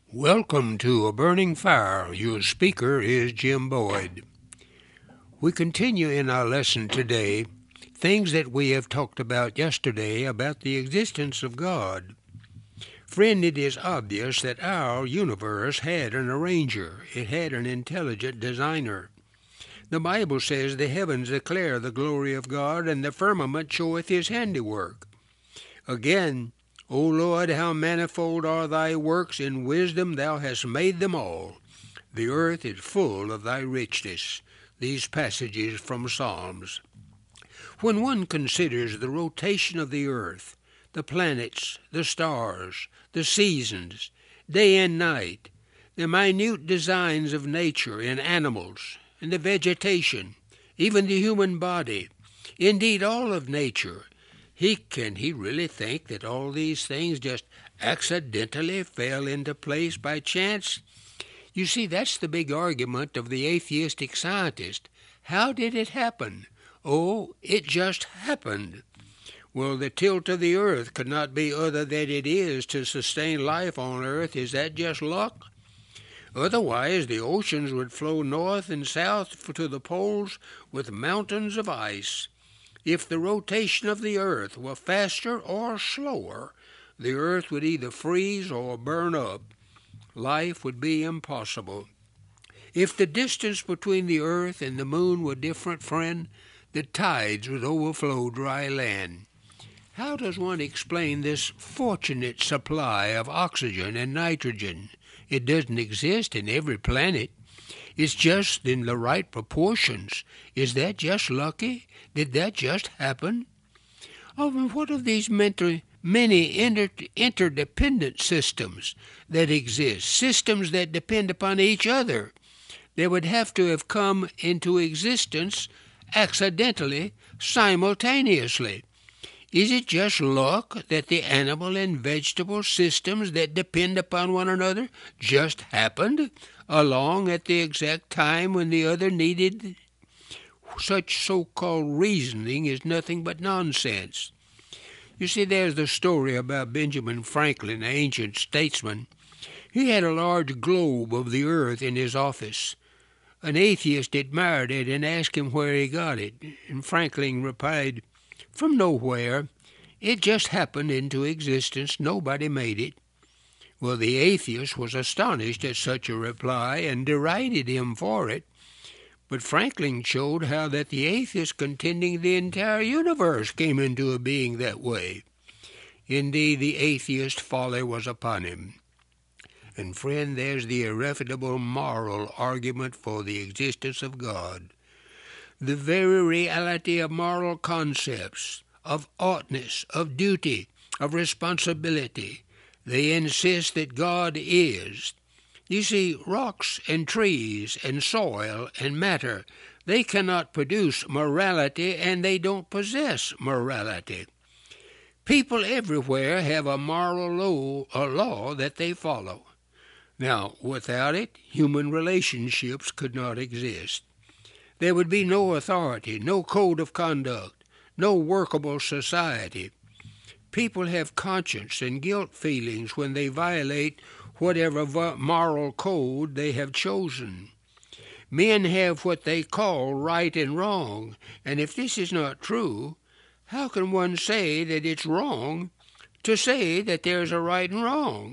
Welcome to A Burning Fire. Your speaker is Jim Boyd. We continue in our lesson today things that we have talked about yesterday about the existence of God. Friend, it is obvious that our universe had an arranger. It had an intelligent designer. The Bible says the heavens declare the glory of God, and the firmament showeth his handiwork. Again, O Lord, how manifold are thy works! In wisdom thou hast made them all. The earth is full of thy richness. These passages from Psalms. When one considers the rotation of the earth, the planets, the stars, the seasons, day and night, the minute designs of nature in animals, and the vegetation, even the human body, indeed all of nature, can he really think that all these things just accidentally fell into place by chance? You see, that's the big argument of the atheistic scientist. How did it happen? Oh, it just happened. Well, the tilt of the earth could not be other than it is to sustain life on earth. Is that just luck? Otherwise, the oceans would flow north and south to the poles with mountains of ice. If the rotation of the earth were faster or slower, the earth would either freeze or burn up. Life would be impossible. If the distance between the earth and the moon were different, friend, the tides would overflow dry land. How does one explain this fortunate supply of oxygen and nitrogen? It doesn't exist in every planet. It's just in the right proportions. Is that just lucky? Did that just happen? Oh, and what of these many interdependent systems that exist, systems that depend upon each other? They would have to have come into existence accidentally, simultaneously. Is it just luck that the animal and vegetable systems that depend upon one another just happened along at the exact time when the other needed? Such so-called reasoning is nothing but nonsense. You see, there's the story about Benjamin Franklin, an ancient statesman. He had a large globe of the earth in his office. An atheist admired it and asked him where he got it, and Franklin replied, "From nowhere. It just happened into existence. Nobody made it." Well, the atheist was astonished at such a reply and derided him for it. But Franklin showed how that the atheist contending the entire universe came into a being that way. Indeed, the atheist's folly was upon him. And friend, there's the irrefutable moral argument for the existence of God. The very reality of moral concepts, of oughtness, of duty, of responsibility, they insist that God is. You see, rocks and trees and soil and matter, they cannot produce morality, and they don't possess morality. People everywhere have a moral law that they follow. Now, without it, human relationships could not exist. There would be no authority, no code of conduct, no workable society. People have conscience and guilt feelings when they violate whatever moral code they have chosen. Men have what they call right and wrong, and if this is not true, how can one say that it's wrong to say that there's a right and wrong?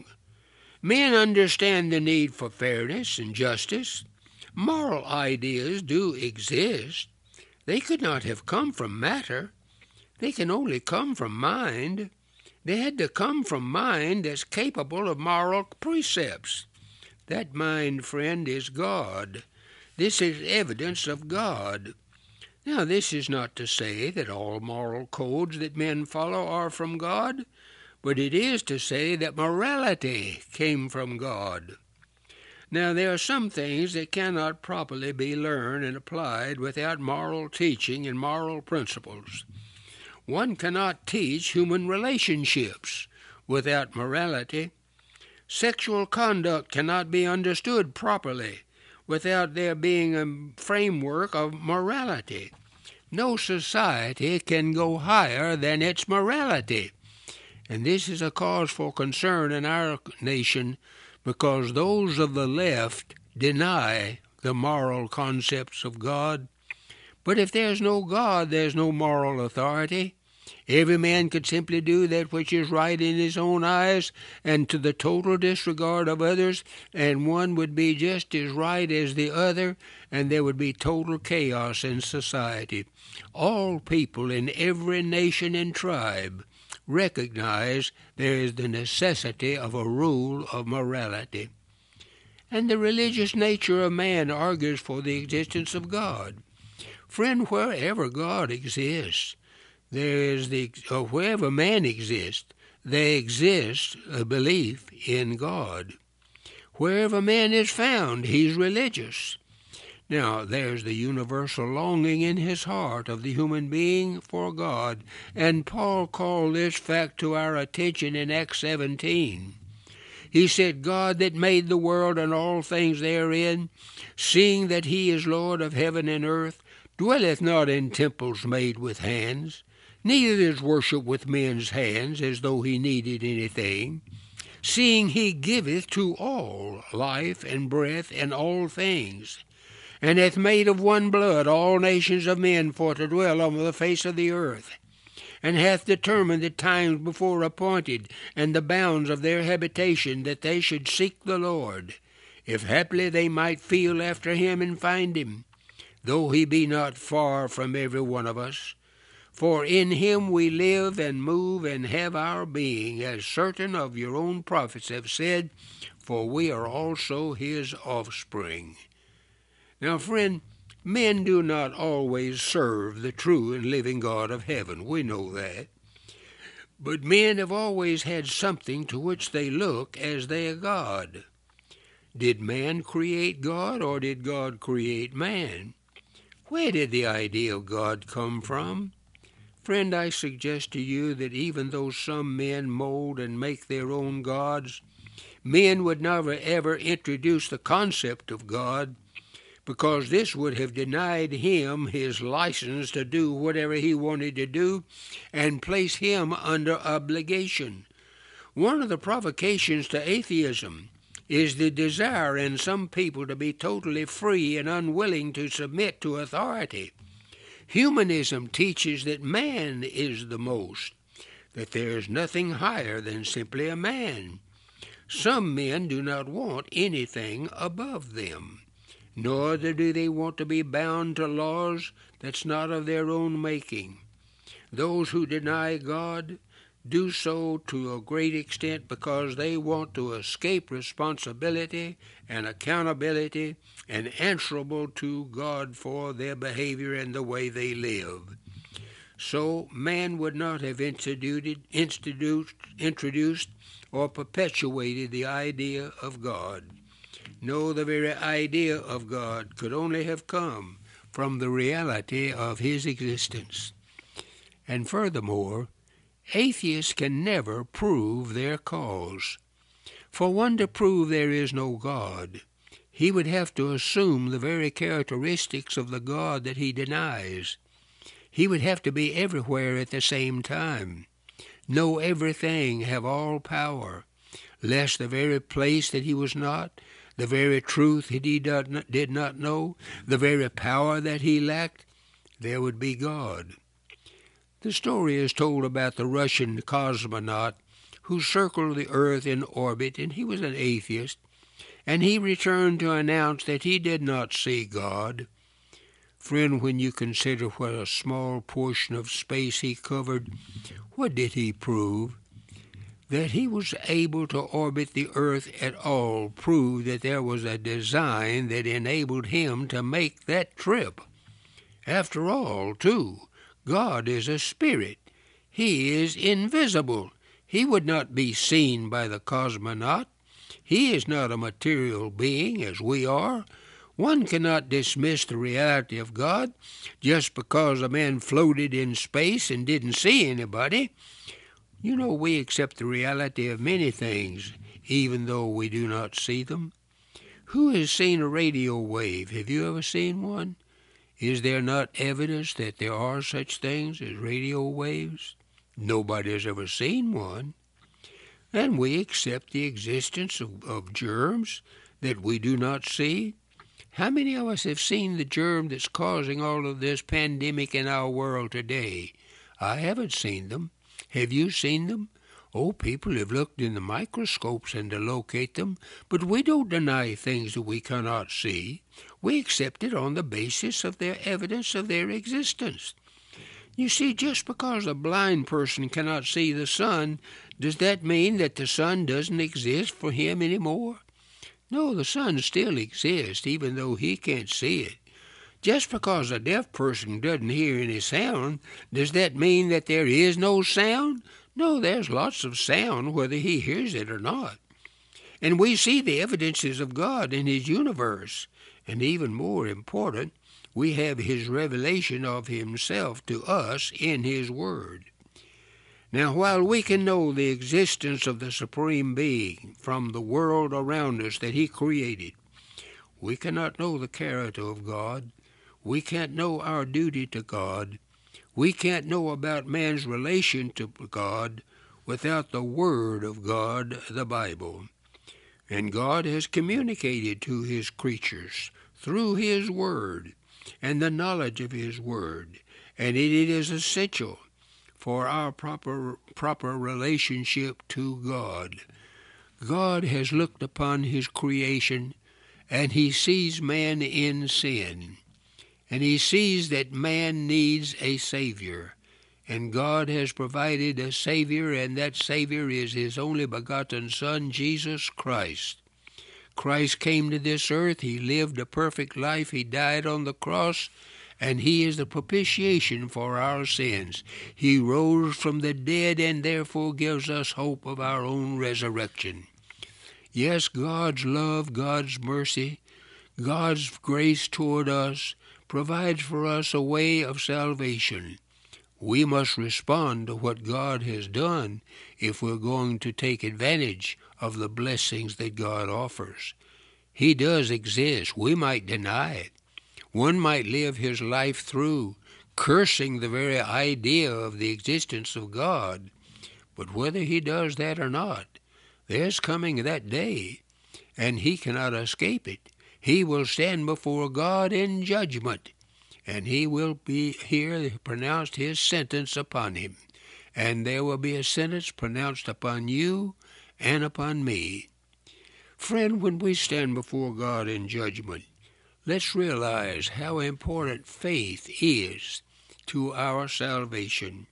Men understand the need for fairness and justice. Moral ideas do exist. They could not have come from matter. They can only come from mind. They had to come from mind that's capable of moral precepts. That mind, friend, is God. This is evidence of God. Now, this is not to say that all moral codes that men follow are from God, but it is to say that morality came from God. Now, there are some things that cannot properly be learned and applied without moral teaching and moral principles. One cannot teach human relationships without morality. Sexual conduct cannot be understood properly without there being a framework of morality. No society can go higher than its morality. And this is a cause for concern in our nation because those of the left deny the moral concepts of God. But if there's no God, there's no moral authority. Every man could simply do that which is right in his own eyes, and to the total disregard of others, and one would be just as right as the other, and there would be total chaos in society. All people in every nation and tribe recognize there is the necessity of a rule of morality. And the religious nature of man argues for the existence of God. Friend, wherever God exists, wherever man exists, there exists a belief in God. Wherever man is found, he's religious. Now, there's the universal longing in his heart of the human being for God, and Paul called this fact to our attention in Acts 17. He said, God that made the world and all things therein, seeing that he is Lord of heaven and earth, dwelleth not in temples made with hands, neither is worship with men's hands, as though he needed anything, seeing he giveth to all life and breath and all things, and hath made of one blood all nations of men for to dwell on the face of the earth, and hath determined the times before appointed, and the bounds of their habitation, that they should seek the Lord, if haply they might feel after him and find him, though he be not far from every one of us. For in him we live and move and have our being, as certain of your own prophets have said, for we are also his offspring. Now, friend, men do not always serve the true and living God of heaven. We know that. But men have always had something to which they look as their God. Did man create God, or did God create man? Where did the idea of God come from? Friend, I suggest to you that even though some men mold and make their own gods, men would never ever introduce the concept of God, because this would have denied him his license to do whatever he wanted to do and place him under obligation. One of the provocations to atheism is the desire in some people to be totally free and unwilling to submit to authority. Humanism teaches that man is the most, that there is nothing higher than simply a man. Some men do not want anything above them, nor do they want to be bound to laws that's not of their own making. Those who deny God do so to a great extent because they want to escape responsibility and accountability and answerable to God for their behavior and the way they live. So man would not have introduced or perpetuated the idea of God. No, the very idea of God could only have come from the reality of his existence. And furthermore, atheists can never prove their cause. For one to prove there is no God, he would have to assume the very characteristics of the God that he denies. He would have to be everywhere at the same time, know everything, have all power, lest the very place that he was not, the very truth that he did not know, the very power that he lacked, there would be God. The story is told about the Russian cosmonaut who circled the earth in orbit, and he was an atheist, and he returned to announce that he did not see God. Friend, when you consider what a small portion of space he covered, what did he prove? That he was able to orbit the earth at all proved that there was a design that enabled him to make that trip. After all, too, God is a spirit. He is invisible. He would not be seen by the cosmonaut. He is not a material being as we are. One cannot dismiss the reality of God just because a man floated in space and didn't see anybody. You know, we accept the reality of many things, even though we do not see them. Who has seen a radio wave? Have you ever seen one? Is there not evidence that there are such things as radio waves? Nobody has ever seen one. And we accept the existence of germs that we do not see. How many of us have seen the germ that's causing all of this pandemic in our world today? I haven't seen them. Have you seen them? Oh, people have looked in the microscopes and to locate them, but we don't deny things that we cannot see. We accept it on the basis of their evidence of their existence. You see, just because a blind person cannot see the sun, does that mean that the sun doesn't exist for him anymore? No, the sun still exists, even though he can't see it. Just because a deaf person doesn't hear any sound, does that mean that there is no sound? No, there's lots of sound whether he hears it or not. And we see the evidences of God in his universe. And even more important, we have his revelation of himself to us in his word. Now, while we can know the existence of the Supreme Being from the world around us that he created, we cannot know the character of God. We can't know our duty to God. We can't know about man's relation to God without the Word of God, the Bible. And God has communicated to his creatures through his Word and the knowledge of his Word. And it is essential for our proper relationship to God. God has looked upon his creation, and he sees man in sin. And he sees that man needs a Savior. And God has provided a Savior, and that Savior is his only begotten Son, Jesus Christ. Christ came to this earth. He lived a perfect life. He died on the cross, and he is the propitiation for our sins. He rose from the dead and therefore gives us hope of our own resurrection. Yes, God's love, God's mercy, God's grace toward us provides for us a way of salvation. We must respond to what God has done if we're going to take advantage of the blessings that God offers. He does exist. We might deny it. One might live his life through cursing the very idea of the existence of God. But whether he does that or not, there's coming that day, and he cannot escape it. He will stand before God in judgment, and he will be here pronounced his sentence upon him. And there will be a sentence pronounced upon you and upon me. Friend, when we stand before God in judgment, let's realize how important faith is to our salvation.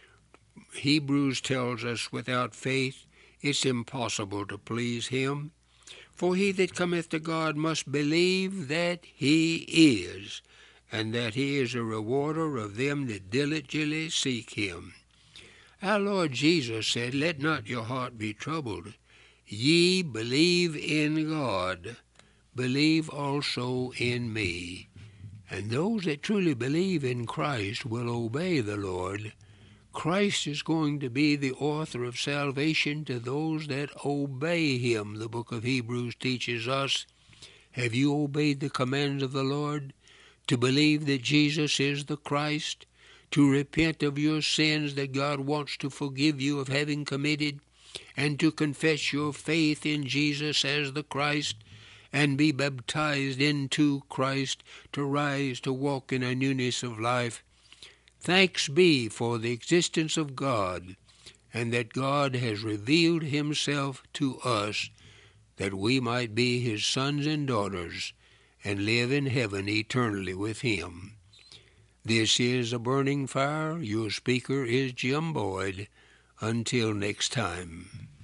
Hebrews tells us without faith it's impossible to please him. For he that cometh to God must believe that he is, and that he is a rewarder of them that diligently seek him. Our Lord Jesus said, "Let not your heart be troubled. Ye believe in God, believe also in me." And those that truly believe in Christ will obey the Lord. Christ is going to be the author of salvation to those that obey him, the book of Hebrews teaches us. Have you obeyed the commands of the Lord? To believe that Jesus is the Christ? To repent of your sins that God wants to forgive you of having committed? And to confess your faith in Jesus as the Christ? And be baptized into Christ to rise to walk in a newness of life? Thanks be for the existence of God, and that God has revealed himself to us, that we might be his sons and daughters, and live in heaven eternally with him. This is A Burning Fire. Your speaker is Jim Boyd. Until next time.